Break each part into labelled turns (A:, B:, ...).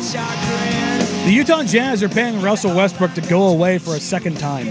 A: The Utah Jazz are paying Russell Westbrook to go away for a second time.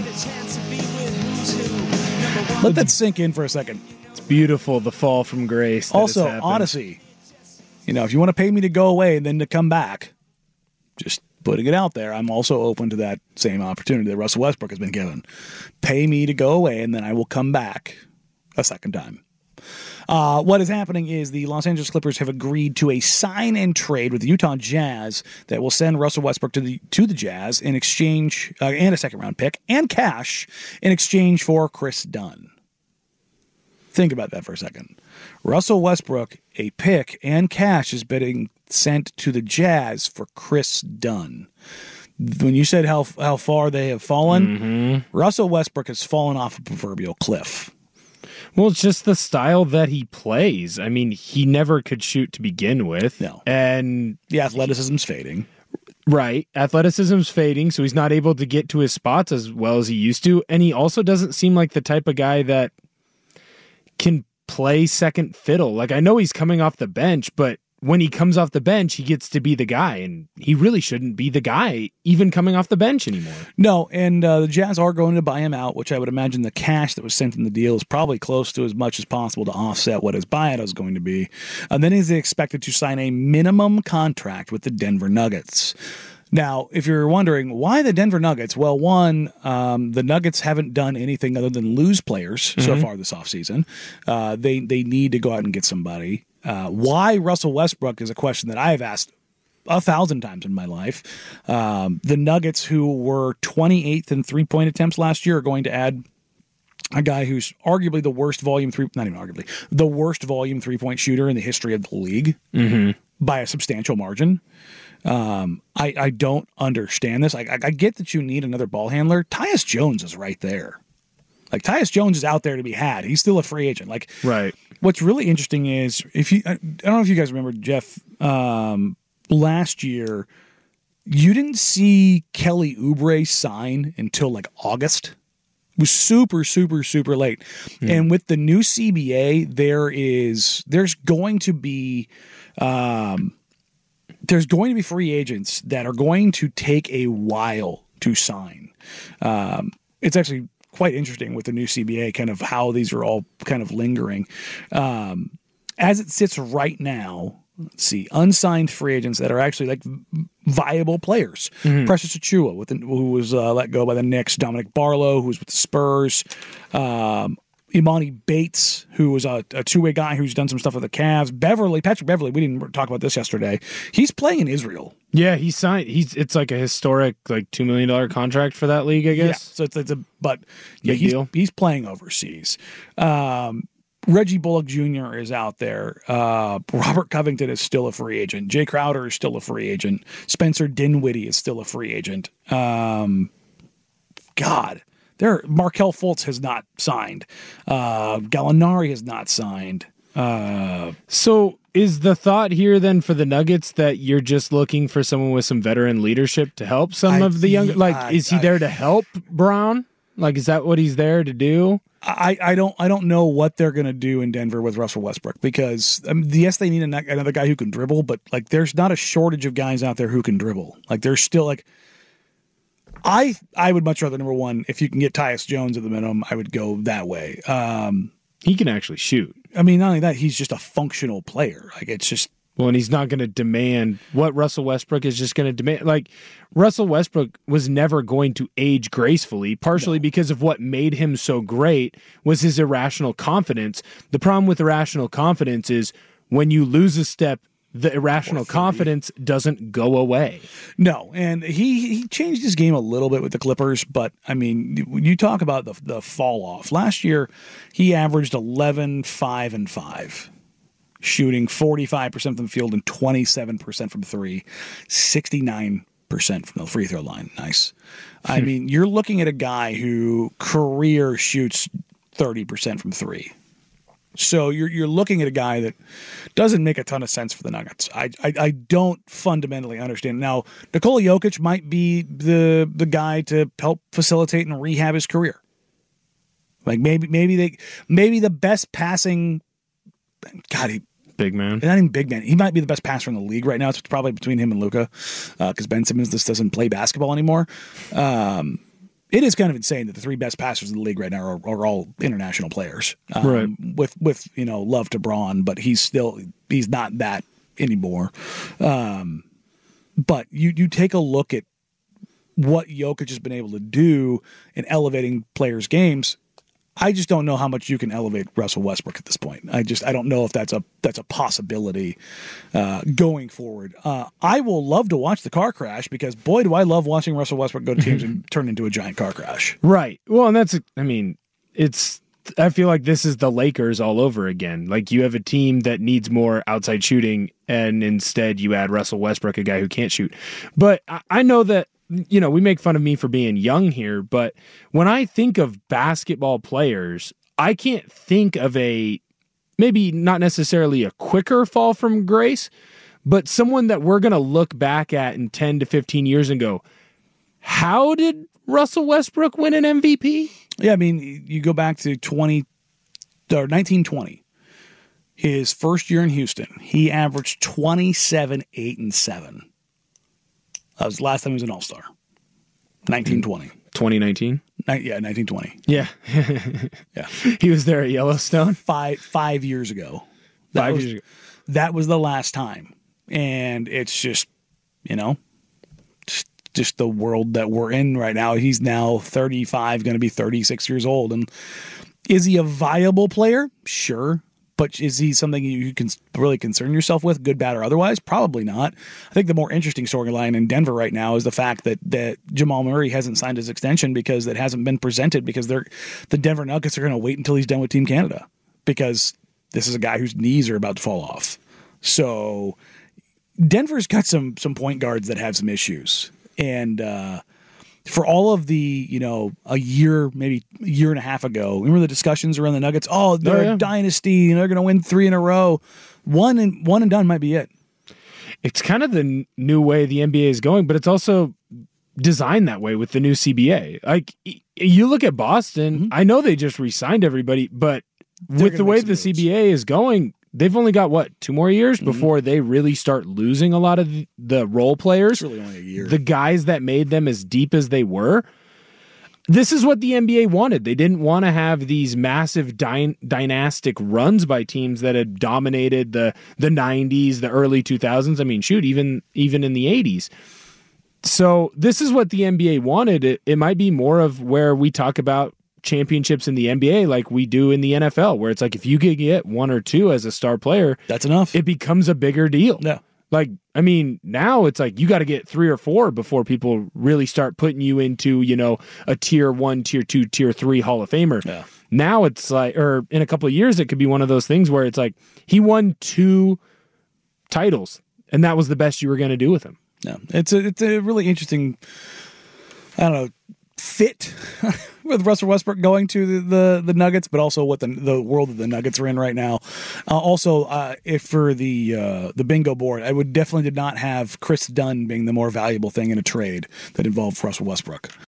A: Let that sink in for a second.
B: It's beautiful, the fall from grace.
A: Also, Odyssey. You know, if you want to pay me to go away and then to come back, just putting it out there, I'm also open to that same opportunity that Russell Westbrook has been given. Pay me to go away and then I will come back a second time. What is happening is the Los Angeles Clippers have agreed to a sign and trade with the Utah Jazz that will send Russell Westbrook to the Jazz in exchange and a second round pick and cash in exchange for Chris Dunn. Think about that for a second. Russell Westbrook, a pick and cash is being sent to the Jazz for Chris Dunn. When you said how far they have fallen, Russell Westbrook has fallen off a proverbial cliff.
B: Well, it's just the style that he plays. I mean, he never could shoot to begin with.
A: No.
B: And
A: the athleticism's fading.
B: Right. Athleticism's fading, so he's not able to get to his spots as well as he used to. And he also doesn't seem like the type of guy that can play second fiddle. Like, I know he's coming off the bench, but when he comes off the bench, he gets to be the guy, and he really shouldn't be the guy even coming off the bench anymore.
A: No, and the Jazz are going to buy him out, which I would imagine the cash that was sent in the deal is probably close to as much as possible to offset what his buyout is going to be. And then he's expected to sign a minimum contract with the Denver Nuggets. Now, if you're wondering why the Denver Nuggets, well, one, the Nuggets haven't done anything other than lose players so far this offseason. They need to go out and get somebody. Why Russell Westbrook is a question that I have asked 1,000 times in my life. The Nuggets, who were 28th in three-point attempts last year, are going to add a guy who's arguably the worst volume the worst volume three-point shooter in the history of the league by a substantial margin. I don't understand this. I get that you need another ball handler. Tyus Jones is right there. Like, Tyus Jones is out there to be had. He's still a free agent. Like,
B: right.
A: What's really interesting is I don't know if you guys remember, Jeff, last year, you didn't see Kelly Oubre sign until like August. It was super, super, super late. And with the new CBA, there's going to be free agents that are going to take a while to sign. It's actually quite interesting with the new CBA, kind of how these are all kind of lingering. As it sits right now, let's see, unsigned free agents that are actually like viable players. Precious Achiuwa, who was let go by the Knicks. Dominic Barlow, who was with the Spurs. Imani Bates, who was a two-way guy who's done some stuff with the Cavs. Patrick Beverly, we didn't talk about this yesterday. He's playing in Israel.
B: Yeah, he signed. It's like a historic, like $2 million contract for that league, I guess.
A: Yeah, so he's playing overseas. Reggie Bullock Jr. is out there. Robert Covington is still a free agent. Jay Crowder is still a free agent. Spencer Dinwiddie is still a free agent. Markelle Fultz has not signed. Gallinari has not signed.
B: So is the thought here then for the Nuggets that you're just looking for someone with some veteran leadership to help some of the younger? Like, is he there to help Brown? Like, is that what he's there to do?
A: I don't know what they're going to do in Denver with Russell Westbrook, because yes, they need another guy who can dribble, but like, there's not a shortage of guys out there who can dribble. Like, there's still like, I would much rather, number one, if you can get Tyus Jones at the minimum, I would go that way.
B: He can actually shoot.
A: I mean, not only that, he's just a functional player. Like, it's just.
B: Well, and he's not going to demand what Russell Westbrook is just going to demand. Like, Russell Westbrook was never going to age gracefully, partially because of what made him so great was his irrational confidence. The problem with irrational confidence is when you lose a step, the irrational confidence doesn't go away.
A: No, and he changed his game a little bit with the Clippers, but, I mean, when you talk about the fall off, last year he averaged 11, 5, and 5. Shooting 45% from the field and 27% from three, 69% from the free throw line. Nice. I mean, you're looking at a guy who career shoots 30% from three. So you're looking at a guy that doesn't make a ton of sense for the Nuggets. I don't fundamentally understand. Now, Nikola Jokic might be the guy to help facilitate and rehab his career. Like maybe the best passing. God,
B: Big man.
A: Not even big man. He might be the best passer in the league right now. It's probably between him and Luka, because Ben Simmons just doesn't play basketball anymore. It is kind of insane that the 3 best passers in the league right now are all international players.
B: Right.
A: With love to Braun, but he's not that anymore. But you take a look at what Jokic has been able to do in elevating players' games. I just don't know how much you can elevate Russell Westbrook at this point. I don't know if that's a possibility going forward. I will love to watch the car crash, because boy, do I love watching Russell Westbrook go to teams and turn into a giant car crash.
B: Right. Well, and I feel like this is the Lakers all over again. Like, you have a team that needs more outside shooting, and instead you add Russell Westbrook, a guy who can't shoot. But I know that, we make fun of me for being young here, but when I think of basketball players, I can't think of maybe not necessarily a quicker fall from grace, but someone that we're going to look back at in 10 to 15 years and go, how did Russell Westbrook win an MVP?
A: Yeah, I mean, you go back to 1920, his first year in Houston, he averaged 27, 8, and 7. That was the last time he was an All-Star. 1920.
B: 2019?
A: Yeah, 1920.
B: Yeah.
A: Yeah.
B: He was there at Yellowstone?
A: 5 years ago. That was the last time. And it's just, just the world that we're in right now. He's now 35, going to be 36 years old. And is he a viable player? Sure. But is he something you can really concern yourself with, good, bad, or otherwise? Probably not. I think the more interesting storyline in Denver right now is the fact that Jamal Murray hasn't signed his extension because it hasn't been presented, because the Denver Nuggets are going to wait until he's done with Team Canada, because this is a guy whose knees are about to fall off. So Denver's got some point guards that have some issues. And for all of the, a year, maybe a year and a half ago, remember the discussions around the Nuggets? Oh, they're a dynasty and they're going to win 3 in a row. One and done might be it.
B: It's kind of the new way the NBA is going, but it's also designed that way with the new CBA. Like, you look at Boston, mm-hmm. I know they just re-signed everybody, but with the way the CBA is going, they've only got, 2 more years before they really start losing a lot of the role players.
A: It's really only a year.
B: The guys that made them as deep as they were. This is what the NBA wanted. They didn't want to have these massive dynastic runs by teams that had dominated the 90s, the early 2000s. I mean, shoot, even in the 80s. So this is what the NBA wanted. It might be more of where we talk about championships in the NBA like we do in the NFL, where it's like, if you could get 1 or 2 as a star player,
A: that's enough.
B: It becomes a bigger deal.
A: Yeah.
B: Like, I mean, now it's like you got to get 3 or 4 before people really start putting you into, a tier 1, tier 2, tier 3 Hall of Famer.
A: Yeah.
B: Now it's like, or in a couple of years, it could be one of those things where it's like he won 2 titles and that was the best you were going to do with him.
A: Yeah. It's a really interesting, I don't know, fit with Russell Westbrook going to the Nuggets, but also what the world that the Nuggets are in right now. Also, if for the bingo board, I would definitely did not have Chris Dunn being the more valuable thing in a trade that involved Russell Westbrook.